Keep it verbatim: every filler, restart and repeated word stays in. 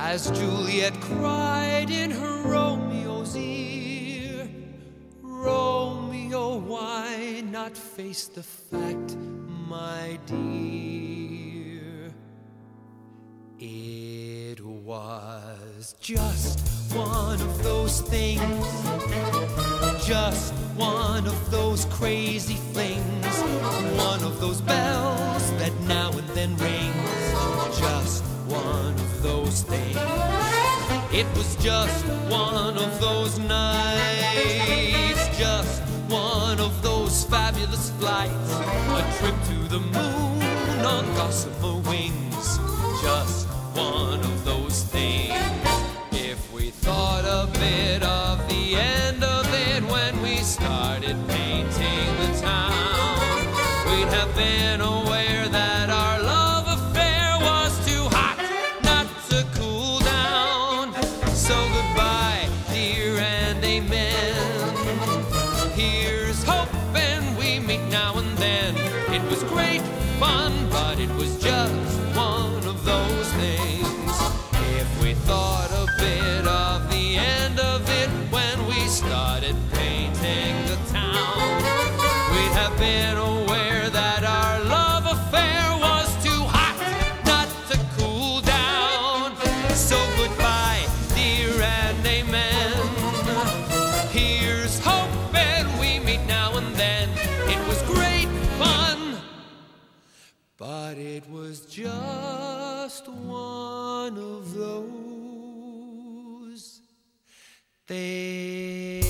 as Juliet cried in her Romeo's ear, "Romeo, why not face the fact, my dear? It was just one of those things, just one of those crazy flings, one of those bells that now and then rings, just one of those things. It was just one of those nights, just one of those fabulous flights, a trip to the moon on gossamer wings, just one of those things. If we thought a bit of the end of it when we started painting the town, we'd have been aware that our love affair was too hot not to cool down. So goodbye, dear, and amen. Here's hoping we meet now and then. It was great fun, but it was just one of those things. If we thought a bit of the end of it when we started painting the town, we'd have been aware that our love affair was too hot not to cool down. So goodbye, dear, and amen. Here's hoping we meet now and then. It was great fun, but it was just one of those things.